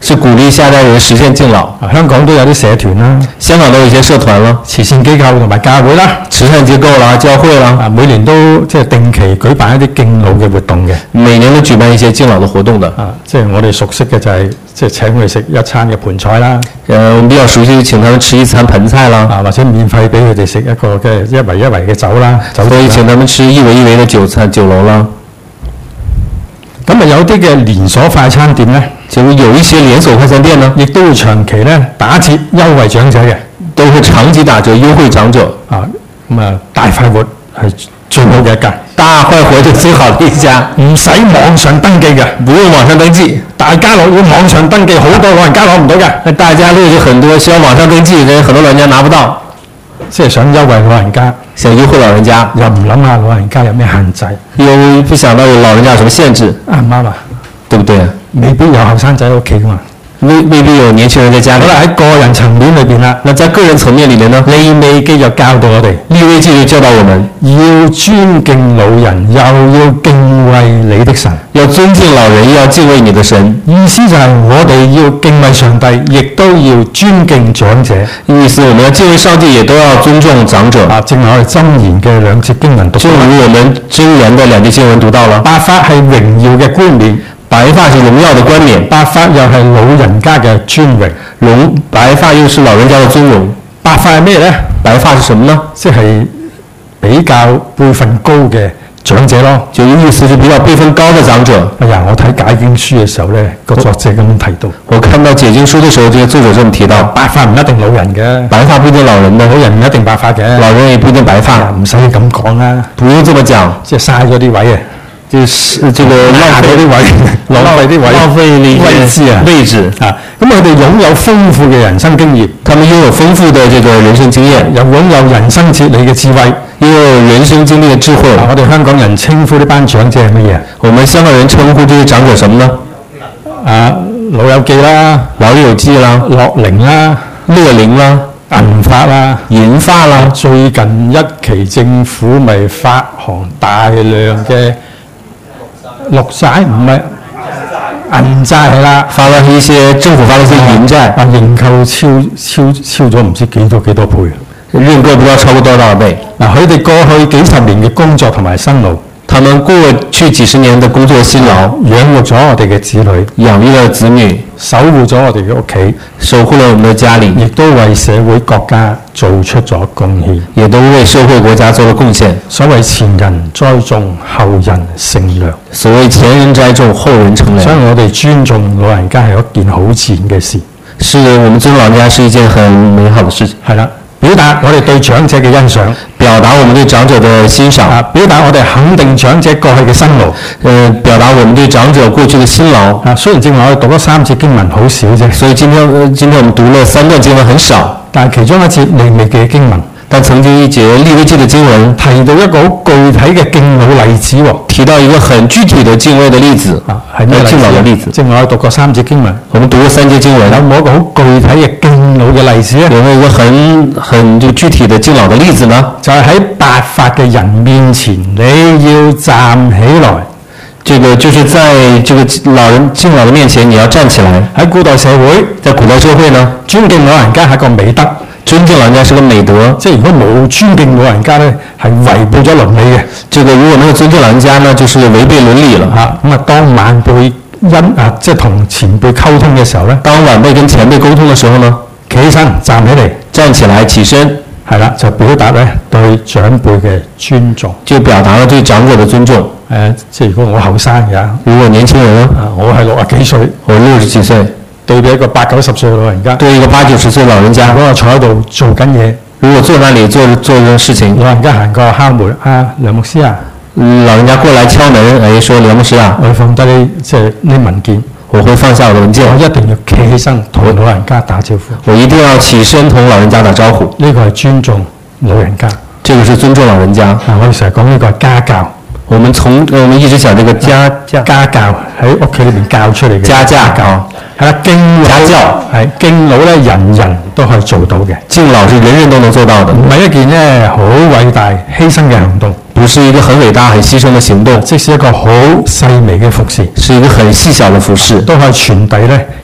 是鼓勵下代人實現敬老。 啊，香港都有啲社團啦， 香港都有一些社團啦， 慈善機構同埋教會啦， 慈善機構啦、教會啦， 啊，每年都即係定期舉辦一啲敬老嘅活動嘅。 每年都舉辦一些敬老嘅活動的。 啊，即係我哋熟悉嘅就係、是、即係請佢哋食一餐嘅盤菜啦。 誒、呃，我們比較熟悉，請他們吃一餐盆菜啦， 啊，或者免費俾佢哋食一個嘅一圍一圍嘅酒啦，酒所以請他們吃一圍一圍嘅酒餐酒樓啦。 咁啊，有啲嘅連鎖快餐店咧， 就有一些連鎖快餐店呢， 亦都會長期咧打折優惠長者嘅， 都會長期打折優惠長者。 啊，咁啊，大快活係最好嘅一間， 大快活就最好的一家， 唔使網上登記嘅， 不用網上登記。 大家樂要網上登記，好多老人家攞唔到嘅。 那大家樂就很多需要網上登記嘅，很多老人家拿不到。 即係想優惠老人家， 想優惠老人家， 又唔諗下老人家有咩限制， 又不想到有老人家有什麼限制， 啱唔啱啊？ 對不對？ 未必有後生仔喺屋企噶嘛。 未未必有年輕人在家裏。 好啦，喺個人層面裏邊啦， 那在個人層面裏面呢， 利未記就教導我哋， 利未記就教導我們要尊敬老人，又要敬畏你的神。 要尊敬老人，要敬畏你的神。 意思就係我哋要敬畏上帝，亦都要尊敬長者。 意思我們要敬畏上帝，也都要尊重長者。 啊，正係我哋箴言嘅兩節經文讀到。 正如我們箴言的兩節經文讀到了， 白髮係榮耀嘅冠冕。 白髮是榮耀的冠冕， 白髮又係老人家嘅尊榮， 榮白髮又是老人家的尊榮。 白髮係咩呢？ 白髮是什麼呢？ 即係比較輩分高嘅長者咯。 就意思是比較輩分高的長者。 哎呀，我睇解經書嘅時候呢，個作者咁提到。 我看到解經書的時候，這個作者這麼提到， 白髮唔一定老人嘅， 白髮不一定老人的， 老人唔一定白髮嘅， 老人也不一定白髮， 唔使咁講啦， 不用這麼講， 即係嘥咗啲位啊。 就是這個浪費啲位， 浪費啲位， 浪費啲位置啊，位置啊。咁佢哋擁有豐富嘅人生經驗， 他們擁有豐富的這個人生經驗， 又擁有人生哲理嘅智慧， 又有人生經歷嘅智慧。 啊，我哋香港人稱呼呢班長者係乜嘢？ 我們香港人稱呼這些長者什麼呢？ 啊，老友記啦， 老友記啦， 樂齡啦， 樂齡啦， 銀髮啦， 銀髮啦。 最近一期政府咪發行大量嘅綠債，唔係銀債係啦， 發了一些政府發了一些銀債， 啊，認購超超超咗唔知幾多幾多倍， 認購不知道超過多少倍。 嗱，佢哋過去幾十年嘅工作同埋辛勞， 他們過去幾十年的工作辛勞， 養育咗我哋嘅子女， 養育了子女， 守護咗我哋嘅屋企， 守護了我們的家裏， 亦都為社會國家做出咗貢獻， 也都為社會國家做了貢獻。 所謂前人栽種，後人乘涼。 所謂前人栽種，後人乘涼。 所以我哋尊重老人家係一件好自然嘅事。 是我們尊重老人家是一件很美好的事情。 係啦，表達我哋對長者嘅欣賞， 表達我們對長者的欣賞。 啊，表達我哋肯定長者過去嘅辛勞。 呃，表達我們對長者過去的辛勞。 啊，雖然正話我哋讀咗三節經文好少啫， 所以今天、呃、今天我們讀了三段經文很少， 但係其中一節利未記嘅經文， 但曾經一節利未記的經文提到一個好具體嘅敬老例子喎， 提到一個很具體的敬畏的例子， 啊，係咩敬老嘅例子？ 正話我哋讀過三節經文， 我們讀過三節經文， 有冇一個好具體嘅敬老嘅例子咧？ 有沒有一個很很就具體的敬老的例子呢？ 就係喺白髮嘅人面前，你要站起來。 這個就是在這個老人敬老的面前，你要站起來。 喺古代社會， 在古代社會呢， 尊敬老人家係個美德。 尊敬老人家是個美德。即係如果冇尊敬老人家呢，係違背咗倫理嘅。 這個如果沒有尊敬老人家呢，就是違背倫理了。 嚇，咁啊，當晚輩因啊，即係同前輩溝通嘅時候呢， 當晚輩跟前輩溝通嘅時候呢， 企起身，站起嚟， 站起來，起身。係啦， 就表達咧對長輩嘅尊重， 就表達了對長者的尊重。誒、 呃，即係如果我後生嘅， 如果年輕人呢， 啊，我係六十幾歲， 我六十幾歲， 對比一個八九十歲嘅老人家， 對一個八九十歲老人家， 如果我坐喺度做緊嘢， 如果坐那裡做做呢事情， 老人家行過敲門，啊，梁牧師啊， 老人家過來敲門，誒，說梁牧師啊， 我會放低啲即係啲文件。 我會放下我的文件， 我一定要企起身同老人家打招呼。 我一定要起身同老人家打招呼。呢個係尊重老人家，這個是尊重老人家。啊，我哋成日講呢個係家教。我們從我們一直講這個家家家教喺屋企裏邊教出嚟嘅家家教。係啦，敬家教係敬老咧，人人都可以做到嘅。敬老是人人都能做到的，唔係一件咧好偉大犧牲嘅行動。不是一個很偉大、很犧牲的行動，即是一個好細微嘅服侍，是一個很細小的服侍，都可以傳遞咧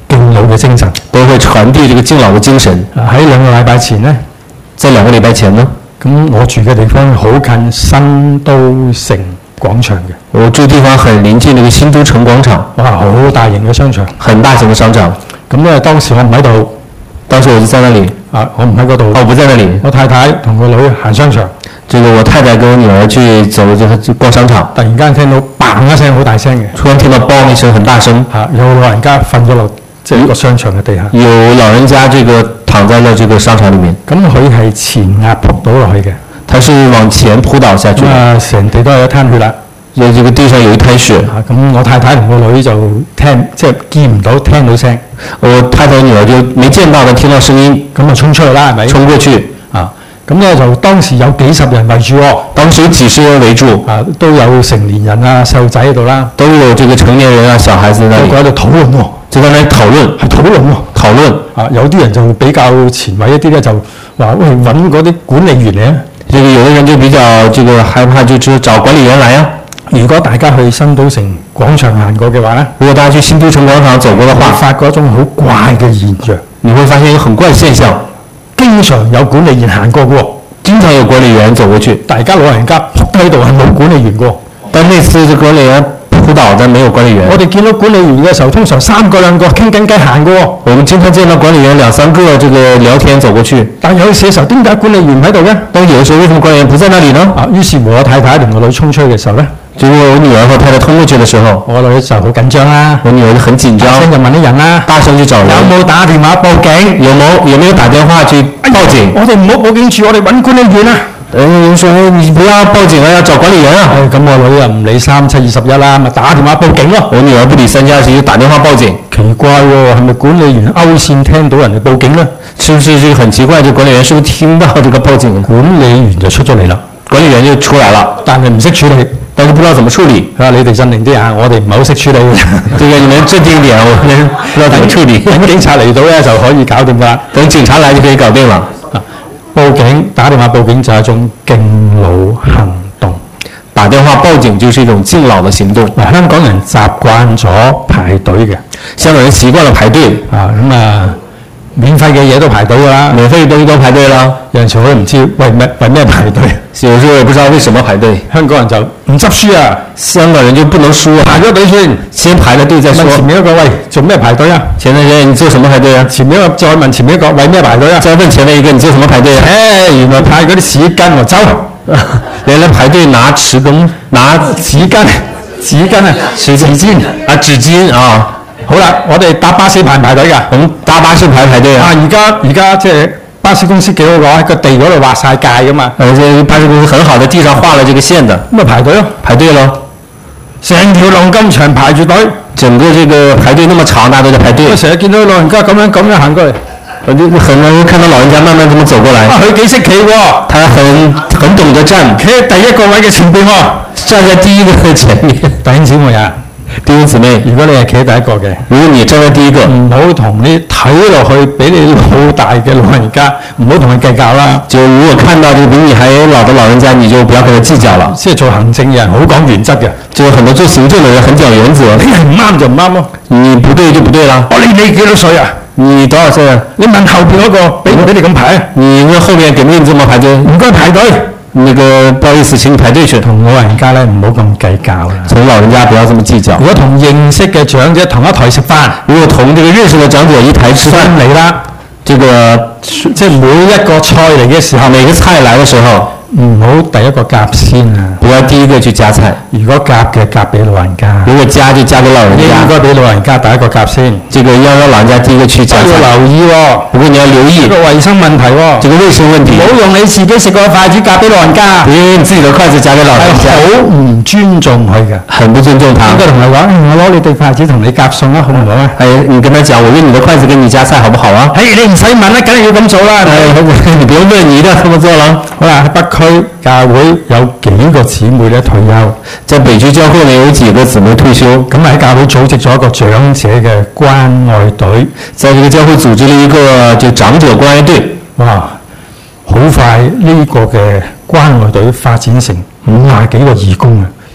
敬老嘅精神， 都會傳遞這個敬老嘅精神。 喺兩個禮拜前呢， 在兩個禮拜前呢， 咁我住嘅地方好近新都城廣場嘅。 我住地方很臨近那個新都城廣場， 哇，好大型嘅商場， 很大型嘅商場。 咁咧當時我唔喺度， 當時我就在那裡， 啊，我唔喺嗰度， 我不在那裡。 我太太同個女行商場， 這個我太太跟我女兒去走就逛商場， 突然間聽到砰一聲好大聲嘅， 突然聽到砰一聲很大聲， 啊，有老人家瞓咗落即係個商場嘅地下， 有老人家這個躺在了這個商場裡面， 咁佢係前壓撲倒落去嘅， 他是往前撲倒下去， 啊，成地都係一灘血啦。 有這個地上有一灘血， 啊，咁我太太同個女就聽即係見唔到，聽到聲。 我太太女兒就沒見到，但聽到聲音， 咁啊衝出去啦，係咪？ 衝過去， 啊，咁咧就當時有幾十人圍住喎。 當時有幾十人圍住， 啊，都有成年人啊、細路仔喺度啦， 都有這個成年人啊、小孩子喺度， 個個喺度討論喎， 就在那討論， 係討論喎， 討論。 啊，有啲人就比較前衛一啲咧，就話喂揾嗰啲管理員嚟啊。 這個有的人就比較這個害怕，就只找管理員來啊。 如果大家去新都城廣場行過嘅話咧， 如果大家去新都城廣場走過嘅話， 發覺一種好怪嘅現象， 你會發現一個很怪現象， 經常有管理員行過嘅喎， 經常有管理員走過去， 大家老人家撲喺度係冇管理員過， 但那次這管理員撲倒，但沒有管理員。 我哋見到管理員嘅時候，通常三個兩個傾緊偈行嘅喎。 我們經常見到管理員兩三個這個聊天走過去。 但有時嘅時候，點解管理員唔喺度嘅？ 但有時候為什麼管理員不在那裡呢？ 啊，於是我太太同個女衝出去嘅時候咧， 結果我女兒和太太衝過去嘅時候， 我女就好緊張啦， 我女兒就很緊張， 大聲就問啲人啦， 大聲就找人， 有冇打電話報警？ 有冇有沒有打電話去報警？ 我哋唔好報警住，我哋揾管理員啊！ 誒，人說你不要報警啊，要找管理員啊！ 誒，咁我女又唔理三七二十一啦，咪打電話報警咯。 我女兒不理三七二十一，就打電話報警。 奇怪喎，係咪管理員勾線聽到人哋報警咧？ 是不是這個很奇怪？就管理員是不是聽到這個報警？ 管理員就出咗嚟啦， 管理員就出來了， 但係唔識處理， 但是不知道怎麼處理。 啊，你哋鎮定啲啊，我哋唔係好識處理嘅。 這個你們鎮定點，我們不知道怎麼處理。 等警察嚟到咧就可以搞掂㗎啦。 等警察來就可以搞定了。 報警打電話報警就係一種敬老行動， 打電話報警就是一種敬老的行動。 嗱，香港人習慣咗排隊嘅， 香港人習慣了排隊啊，咁啊，免費嘅嘢都排隊㗎啦， 免費嘅東西都排隊啦。 有陣時我都唔知為咩為咩排隊， 有時候也不知道為什麼排隊。 香港人就唔執輸啊， 香港人就不能輸啊， 排咗隊先， 先排咗隊再說。 問前面一個喂，做咩排隊啊？ 前面人你做什麼排隊啊？ 前面一個再問前面一個為咩排隊啊？ 再問前面一個你做什麼排隊啊？ 誒，原來派嗰啲紙巾喎，走， 原來排隊拿匙羹，拿紙巾，紙巾啊， 紙巾啊，紙巾啊。 好啦，我哋搭巴士排唔排隊㗎？ 咁搭巴士排排隊啊？ 啊，而家而家即係巴士公司幾好講，喺個地嗰度畫晒界㗎嘛。 誒，這巴士公司很好，在地上畫了這個線的， 咁咪排隊咯， 排隊咯， 成條龍咁長排住隊， 整個這個排隊那麼長，大家都在排隊。 我成日見到老人家咁樣咁樣行過嚟， 我就很容易看到老人家慢慢這麼走過來。 啊，佢幾識企喎， 他很很懂得站， 企喺第一個位嘅前邊喎， 站在第一個的前面。 弟兄姊妹啊！ 弟兄姊妹， 如果你係企喺第一個嘅， 如果你站在第一個， 唔好同你睇落去比你老大嘅老人家，唔好同佢計較啦。 就如果看到這個比你還老的老人家，你就不要跟他計較了。 即係做行政嘅人好講原則嘅， 就很多做行政的人很講原則。 你係唔啱就唔啱咯， 你不對就不對啦。 我理你幾多歲啊？ 你多少歲啊？ 你問後邊嗰個俾唔俾你咁排啊？ 你問後面給唔給你這麼排隊？ 唔該排隊。 那個不好意思，請你排隊去。 同老人家咧唔好咁計較啦。 同老人家不要這麼計較。 如果同認識嘅長者同一台食飯， 如果同這個認識的長者一台吃飯嚟啦， 這個即係每一個菜嚟嘅時候， 每個菜來嘅時候， 唔好第一個夾先啊！ 不要第一個去夾菜。 如果夾嘅夾俾老人家， 如果夾就夾給老人家。 應該俾老人家第一個夾先。 這個要讓老人家第一個去夾菜。 要留意喎， 不過你要留意呢個衛生問題喎。 這個衛生問題。唔好用你自己食個筷子夾俾老人家。 別用你自己的筷子夾給老人家。 係好唔尊重佢嘅， 很不尊重他。 應該同佢講，我攞你對筷子同你夾餸啊，好唔好啊？ 係，你跟他講，我用你的筷子跟你夾菜，好不好啊？ 係，你唔使問啦，梗係要咁做啦。 係，你不用問，你一定要這麼做啦。 好啦，喺北區教會有幾個姊妹咧退休， 在北區教會呢有幾個姊妹退休，咁喺教會組織咗一個長者嘅關愛隊， 在這個教會組織了一個就長者關愛隊。 哇，好快呢個嘅關愛隊發展成五廿幾個義工啊！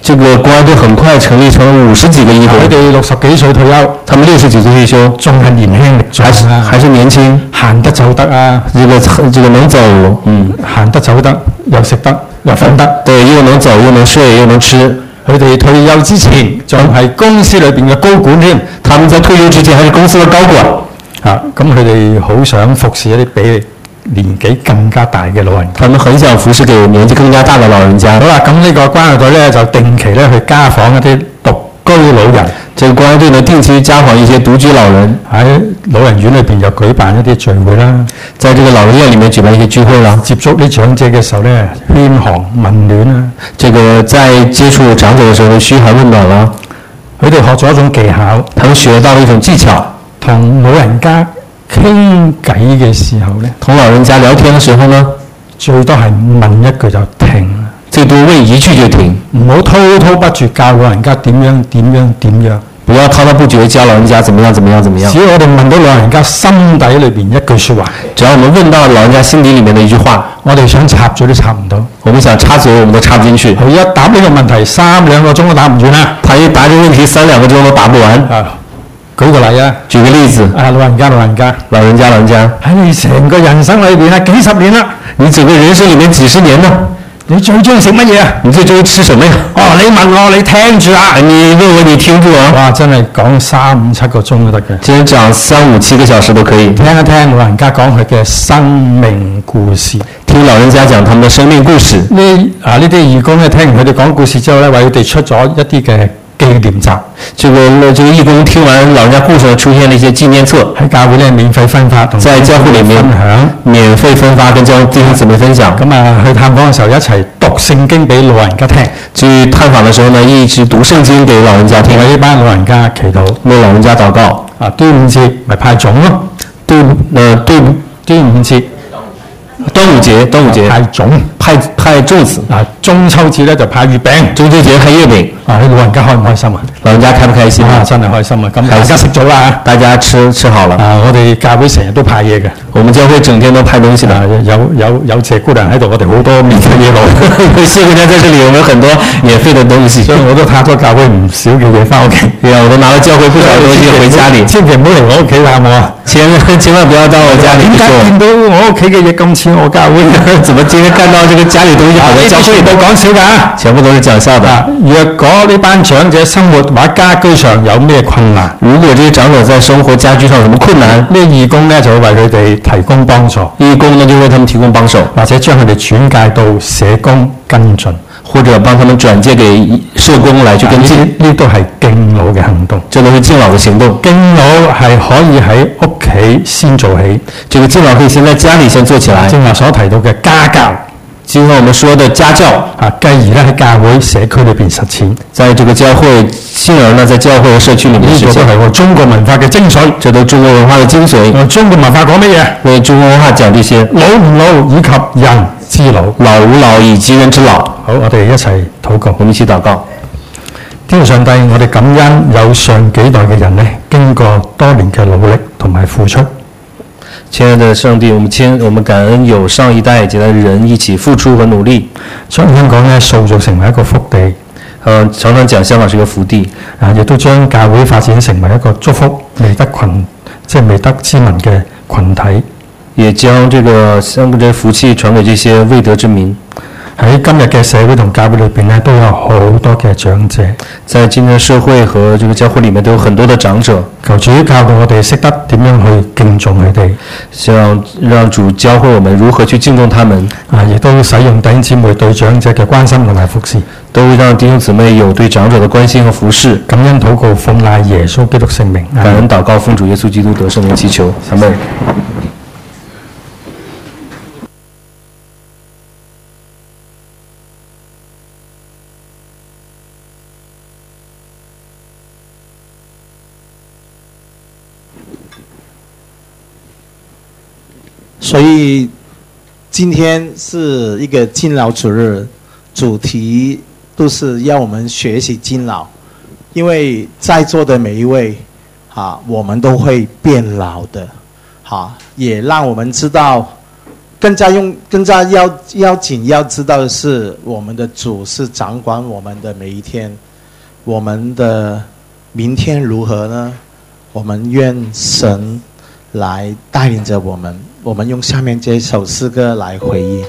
这个公安队很快成立成了五十几个义工。 佢哋六十幾歲退休， 他們六十幾歲退休， 仲係年輕力壯還是還是年輕， 行得走得啊， 這個這個能走，嗯， 行得走得又食得又瞓得， 對，又能走又能睡又能吃。 佢哋退休之前仲係公司裏邊嘅高管添， 他們在退休之前還是公司嘅高管。 啊，咁佢哋好想服侍一啲比年紀更加大嘅老人。 他們很想服侍給年紀更加大嘅老人家。 好啦，咁呢個關愛隊咧就定期咧去家訪一啲獨居老人。 這個關愛隊呢定期家訪一些獨居老人， 喺老人院裏邊又舉辦一啲聚會啦， 在這個老人院裡面舉辦一些聚會啦。 接觸啲長者嘅時候咧，噓寒問暖啦。 這個在接觸長者嘅時候，噓寒問暖啦。 佢哋學咗一種技巧， 他們學到了一種技巧， 同老人家傾偈嘅時候咧， 同老人家聊天嘅時候呢， 最多係問一句就停。 最多問一句就停， 唔好滔滔不絕教老人家點樣點樣點樣， 不要滔滔不絕教老人家怎麼樣怎麼樣怎麼樣。 只要我哋問到老人家心底裏邊一句説話， 只要我們問到老人家心底裡面的一句話， 我哋想插嘴都插唔到， 我們想插嘴我們都插不進去。 佢一答呢個問題三兩個鐘都答唔完啦， 他一答這個問題三兩個鐘都答不完。 啊，舉個例啊， 舉個例子， 啊老人家老人家老人家老人家喺你成個人生裏邊啊幾十年啦， 你整個人生裡面幾十年呢？ 你最中意食乜嘢啊？ 你最中意吃什麼呀？ 哦，你問我，你聽住啊！ 你問我，你聽住啊！ 哇，真係講三五七個鐘都得嘅， 真係講三五七個小時都可以。 聽一聽老人家講佢嘅生命故事， 聽老人家講他們的生命故事。 呢啊呢啲義工咧，聽完佢哋講故事之後咧，為佢哋出咗一啲嘅紀念集。 這個這個義工聽完老人家故事，出現了一些紀念冊， 喺教會咧免費分發，同在教會裡面分享，免費分發跟教弟兄姊妹分享。咁啊，去探訪嘅時候一齊讀聖經俾老人家聽。 去探訪嘅時候呢，一直讀聖經給老人家聽， 為呢班老人家祈禱， 為老人家禱告。 啊，端午節咪派粽咯， 端呃端端午節。 端午節，端午節派粽， 派派粽子。啊， 中秋節咧就派月餅， 中秋節派月餅。啊， 啲老人家開唔開心啊？老人家開唔開心啊？真係開心啊！咁大家食咗啦，大家吃吃好了。啊，我哋教會成日都派嘢嘅，我們教會整天都派東西的。有有有謝姑娘喺度，我哋好多免費嘢攞。謝姑娘在這裡，我們很多免費的東西，所以我都派咗教會唔少嘅嘢翻屋企。係啊，我都拿咗教會不少東西回家裡。千祈唔好嚟我屋企啦，好冇啊？千千萬不要到我家裡。點解見到我屋企嘅嘢咁似我教會？怎麼今天看到這個家裡東西好像教會？都講笑㗎，全部都是講笑的。若果呢班長者生活或家居上有咩困難，如果這些長者在生活家居上有什麼困難，呢義工呢就會為佢哋提供幫助。義工呢就為他們提供幫手，或者將佢哋轉介到社工跟進，或者幫他們轉介給社工來去跟進。呢都係敬老嘅行動，這都是敬老嘅行動。敬老係可以喺屋企先做起，這個敬老可以先在家裡先做起來。正話所提到嘅家教。今天我們說的家教啊，繼而咧喺教會社區裏邊實踐，在這個教會，進而呢在教會和社區裏面實踐。呢個都係我中國文化嘅精髓，這都中國文化嘅精髓。我中國文化講乜嘢？為中國文化講這些老吾老以及人之老，老吾老以及人之老。好，我哋一齊禱告，我們一起禱告。天父上帝，我哋感恩有上幾代嘅人呢，經過多年嘅努力同埋付出。親愛的上帝，我們親，我們感恩有上一代及的人一起付出和努力，將香港呢塑造成為一個福地。呃，常常講香港是一個福地，啊，亦都將教會發展成為一個祝福未得群，即係未得之民嘅群體，也將這個香港嘅福氣傳給這些未得之民。喺今日嘅社會同教會裏邊呢，都有好多嘅長者。在今日社會和這個教會裡面都有很多的長者。求主教導我哋識得點樣去敬重佢哋，讓讓主教會我們如何去敬重他們。啊，亦都使用弟兄姊妹對長者嘅關心同埋服侍，都讓弟兄姊妹有對長者的關心和服侍。感恩禱告，奉賴耶穌基督聖名。感恩禱告，奉主耶穌基督得聖名祈求，阿們。 所以今天是一個敬老主日，主題都是要我們學習敬老，因為在座的每一位，啊，我們都會變老的，啊，也讓我們知道更加用更加要要紧要知道的是，我们的主是掌管我们的每一天，我们的明天如何呢？我们愿神来带领着我们。我们用下面这首诗歌来回应。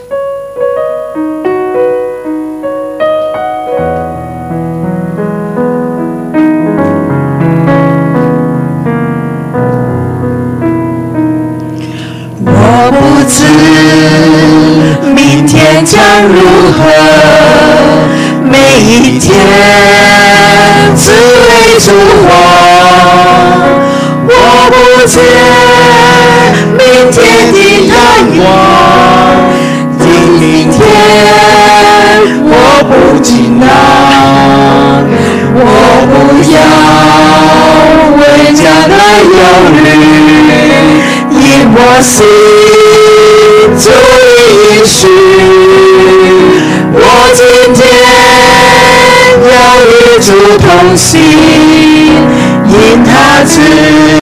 我不知明天将如何，每一天只为主活。我不知明天的太阳，明天我不惊讶，我不要为将来忧虑，因我心主应许，我今天要与主同行，因他知